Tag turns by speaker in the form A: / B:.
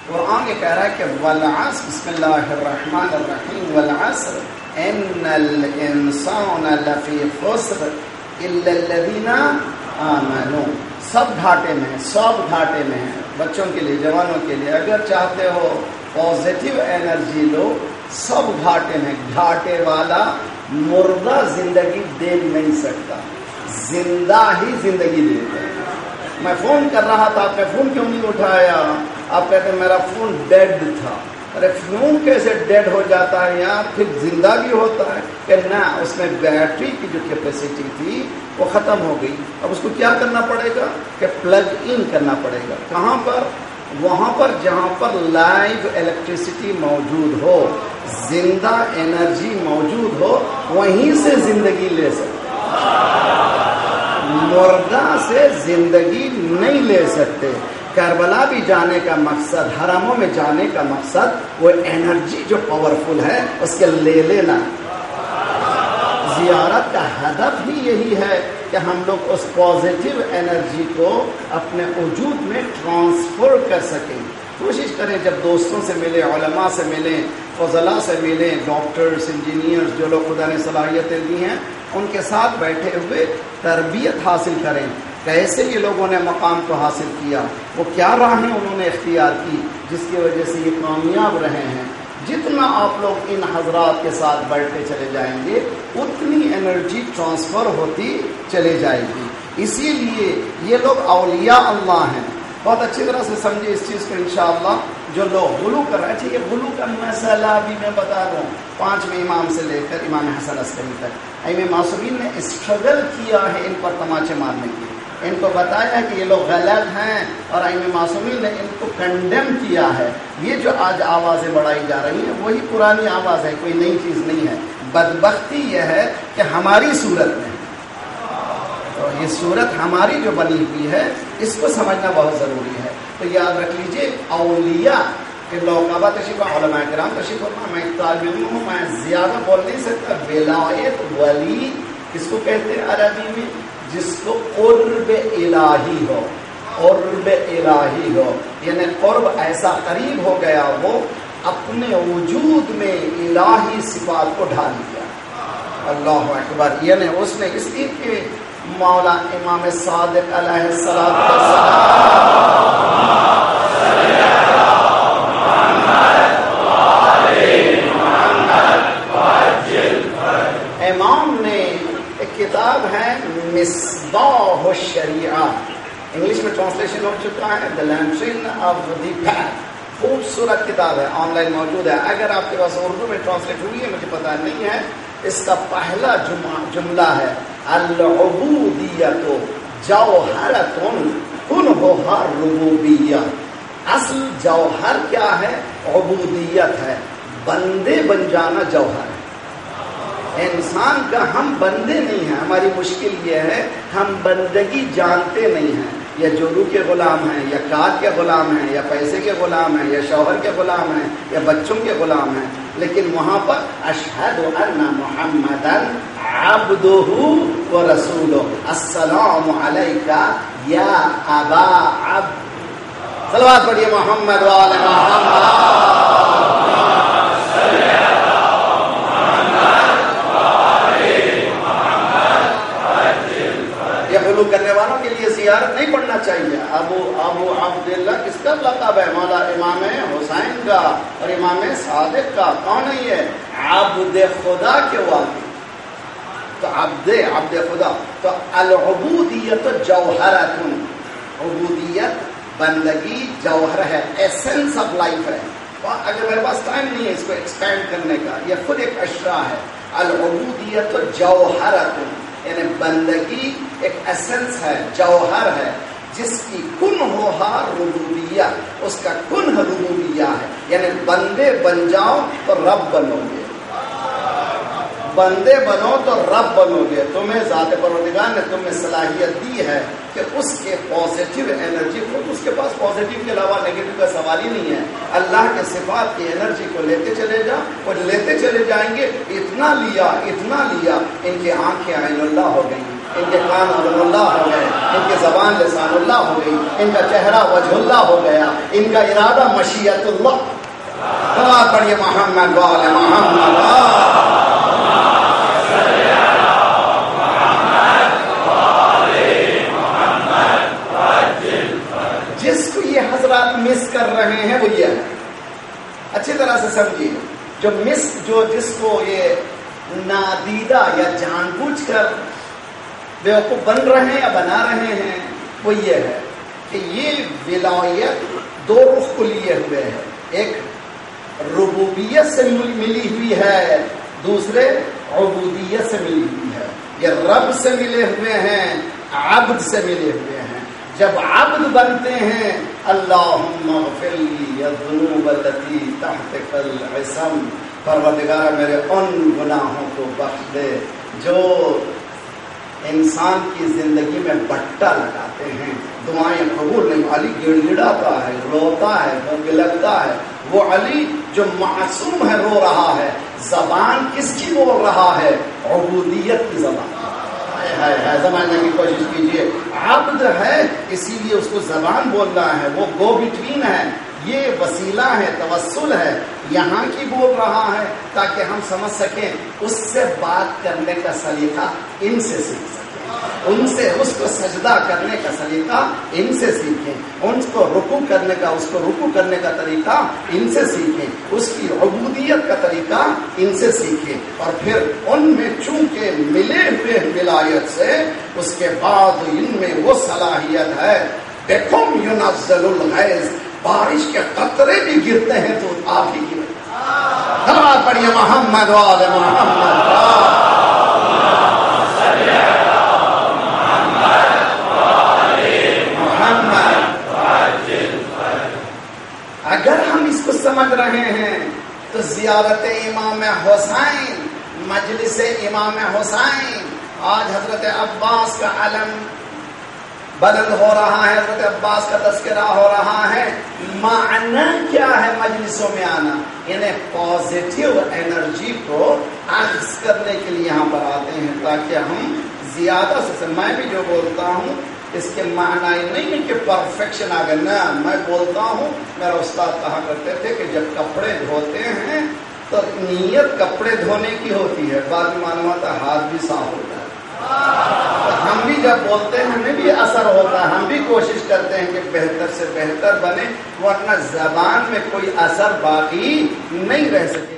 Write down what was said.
A: قرآن یہ کہہ رہا ہے کہ والعصر، بسم اللہ الرحمن الرحیم، والعصر ان الانسان لفی خسر الا الذین آمنوا. سب گھاٹے میں ہیں، سب گھاٹے میں ہیں. بچوں کے لیے، جوانوں کے لیے، اگر چاہتے ہو پازیٹیو انرجی لو، سب گھاٹے میں. گھاٹے والا مردہ زندگی دے نہیں سکتا، زندہ ہی زندگی دیتا ہے. میں فون کر رہا تھا، آپ نے فون کیوں نہیں اٹھایا؟ آپ کہتے ہیں میرا فون ڈیڈ تھا. ارے فون کیسے ڈیڈ ہو جاتا ہے یار؟ پھر زندہ بھی ہوتا ہے کہ نہ؟ اس میں بیٹری کی جو کیپیسٹی تھی وہ ختم ہو گئی. اب اس کو کیا کرنا پڑے گا کہ پلگ ان کرنا پڑے گا. کہاں پر؟ وہاں پر جہاں پر لائیو الیکٹریسٹی موجود ہو، زندہ انرجی موجود ہو، وہیں سے زندگی لے سکتے. مردہ سے زندگی نہیں لے سکتے. کربلا بھی جانے کا مقصد، حرموں میں جانے کا مقصد وہ انرجی جو پاورفل ہے اس کے لے لینا. زیارت کا ہدف ہی یہی ہے کہ ہم لوگ اس پازیٹیو انرجی کو اپنے وجود میں ٹرانسفر کر سکیں. کوشش کریں جب دوستوں سے ملیں، علماء سے ملیں، فضلاء سے ملیں، ڈاکٹرز، انجینئرز، جو لوگ خدا نے صلاحیتیں دی ہیں ان کے ساتھ بیٹھے ہوئے تربیت حاصل کریں. کیسے یہ لوگوں نے مقام کو حاصل کیا، وہ کیا راہیں انہوں نے اختیار کی جس کی وجہ سے یہ کامیاب رہے ہیں. جتنا آپ لوگ ان حضرات کے ساتھ بیٹھتے چلے جائیں گے اتنی انرجی ٹرانسفر ہوتی چلے جائے گی. اسی لیے یہ لوگ اولیاء اللہ ہیں. بہت اچھی طرح سے سمجھے اس چیز کو انشاءاللہ. جو لوگ غلو کر رہے ہیں، یہ غلو کا مسئلہ بھی میں بتا دوں. 5ویں امام سے لے کر امام حسن عسکری تک ائمہ معصومین نے اسٹرگل کیا ہے ان پر تماچے مارنے کی. ان کو بتایا ہے کہ یہ لوگ غلط ہیں اور ائمہ معصومین نے ان کو کنڈیم کیا ہے. یہ جو آج آوازیں بڑھائی جا رہی ہیں وہی پرانی آواز ہے، کوئی نئی چیز نہیں ہے. بدبختی یہ ہے کہ ہماری صورت میں، تو یہ صورت ہماری جو بنی ہوئی ہے اس کو سمجھنا بہت ضروری ہے. تو یاد رکھ لیجئے اولیاء کے لوگ ابا تشریف، علماء کرام تشریف فرما. میں ایک طالب علم ہوں، میں زیادہ بول نہیں سکتا. ولایت، ولی کس کو کہتے ہیں عربی میں؟ جس کو قرب الہی ہو، قرب الہی ہو، یعنی قرب ایسا قریب ہو گیا وہ اپنے وجود میں الہی صفات کو ڈھال دیا. اللہ اکبر. یعنی اس نے اس لیے کہ مولا امام صادق علیہ السلام امام نے ایک کتاب ہے مصباح الشریعہ، انگلش میں ٹرانسلیشن ہو چکا ہے، دی لینٹرن آف دی پیتھ. خوبصورت کتاب ہے، آن لائن موجود ہے. اگر آپ کے پاس اردو میں ٹرانسلیٹ ہوئی ہے مجھے پتہ نہیں ہے. اس کا پہلا جملہ ہے العبودیت جوہرۃ کنھھا ربوبیہ. اصل جوہر کیا ہے؟ عبودیت ہے. بندے بن جانا جوہر ہے. انسان کا ہم بندے نہیں ہیں. ہماری مشکل یہ ہے ہم بندگی جانتے نہیں ہیں. یا جورو کے غلام ہیں، یا کار کے غلام ہیں، یا پیسے کے غلام ہیں، یا شوہر کے غلام ہیں، یا بچوں کے غلام ہیں. لیکن وہاں پر اشہد ان محمدن عبدہ و رسولہ. السلام علیکہ یا ابا عبد. صلوات پڑھیے محمد و آل محمد. کرنے والوں کے لیے زیارت نہیں پڑھنا چاہیے. ابو عبداللہ کس کا لقب ہے؟ مولا امام حسین کا اور امام صادق کا. کون ہے یہ؟ عبد خدا کے واقع. تو عبد خدا. تو العبودیت جوہرۃ، عبودیت بندگی جوہر ہے، ایسنس آف لائف ہے. اگر میرے پاس ٹائم نہیں ہے اس کو ایکسپینڈ کرنے کا، یہ خود ایک اشرا ہے. العبودیت جوہرۃ یعنی بندگی ایک ایسنس ہے، جوہر ہے، جس کی کنھھا ربوبیہ، اس کا کنھ ربوبیہ ہے. یعنی بندے بن جاؤ تو رب بنو گے، بندے بنو تو رب بنو گے. تمہیں ذات پروردگار نے تمہیں صلاحیت دی ہے کہ اس کے پازیٹیو انرجی، خود اس کے پاس پازیٹیو کے علاوہ نیگیٹو کا سوال ہی نہیں ہے. اللہ کے صفات کی انرجی کو لیتے چلے جا اور لیتے چلے جائیں گے. اتنا لیا اتنا لیا، ان کی آنکھیں عین اللہ ہو گئی. ان کے کان عظم اللہ ہو گئے، ان کی زبان لسان اللہ ہو گئی، ان کا چہرہ وجہ اللہ ہو گیا، ان کا ارادہ مشیت اللہ. پڑھیے محمد وعلى محمد. جس کو یہ حضرات مس کر رہے ہیں وہ یہ ہے، اچھی طرح سے سمجھیے. جس کو یہ نادیدہ یا جان بوجھ کر بیوقوف بن رہے ہیں یا بنا رہے ہیں وہ یہ ہے کہ یہ ولایت دو رخ کو لیے ہوئے ہے. ایک ربوبیت سے ملی ہوئی ہے، دوسرے عبودیت سے ملی ہوئی ہے. یہ رب سے ملے ہوئے ہیں، عبد سے ملے ہوئے ہیں. جب عبد بنتے ہیں اللہم اغفر لی الذنوب التي تحت العصم، پروردگار میرے ان گناہوں کو بخش دے جو انسان کی زندگی میں بٹا لگاتے ہیں، دعائیں قبول نہیں. علی گڑ گڑاتا ہے، روتا ہے، بلکتا ہے. وہ علی جو معصوم ہے رو رہا ہے. زبان کس کی بول رہا ہے؟ عبودیت کی زبان ہے. سمجھنے کی کوشش کیجیے. عبد ہے اسی لیے اس کو زبان بول رہا ہے، وہ گو بٹوین ہے، یہ وسیلہ ہے، توسل ہے، یہاں کی بول رہا ہے تاکہ ہم سمجھ سکیں. اس سے بات کرنے کا سلیقہ ان سے سیکھ سکیں، ان سے اس کو سجدہ کرنے کا سلیقہ ان سے سیکھیں، ان کو رکوع کرنے کا، اس کو رکوع کرنے کا طریقہ ان سے سیکھیں، اس کی عبودیت کا طریقہ ان سے سیکھیں. اور پھر ان میں چونکہ ملے ہوئے ولایت سے اس کے بعد ان میں وہ صلاحیت ہے. دیکھو ینزل الغیث، بارش کے قطرے بھی گرتے ہیں تو آپ ہی کی نماز پڑھیے محمد وعلى محمد. اگر ہم اس کو سمجھ رہے ہیں تو زیارت امام حسین، مجلس امام حسین، آج حضرت عباس کا علم بلند ہو رہا ہے، حضرت عباس کا تذکرہ ہو رہا ہے. معنی کیا ہے مجلسوں میں آنا؟ یعنی پازیٹیو انرجی کو اخذ کرنے کے لیے یہاں پر آتے ہیں تاکہ ہم زیادہ سے میں بھی جو بولتا ہوں اس کے معنی نہیں ہے کہ پرفیکشن آ گیا. نہ، میں بولتا ہوں، میرا استاد کہا کرتے تھے کہ جب کپڑے دھوتے ہیں تو نیت کپڑے دھونے کی ہوتی ہے، بعد میں معلوم ہوتا ہے ہاتھ بھی صاف ہوتا ہے. ہم بھی جب بولتے ہیں ہمیں بھی اثر ہوتا ہے، ہم بھی کوشش کرتے ہیں کہ بہتر سے بہتر بنے، ورنہ زبان میں کوئی اثر باقی نہیں رہ سکے.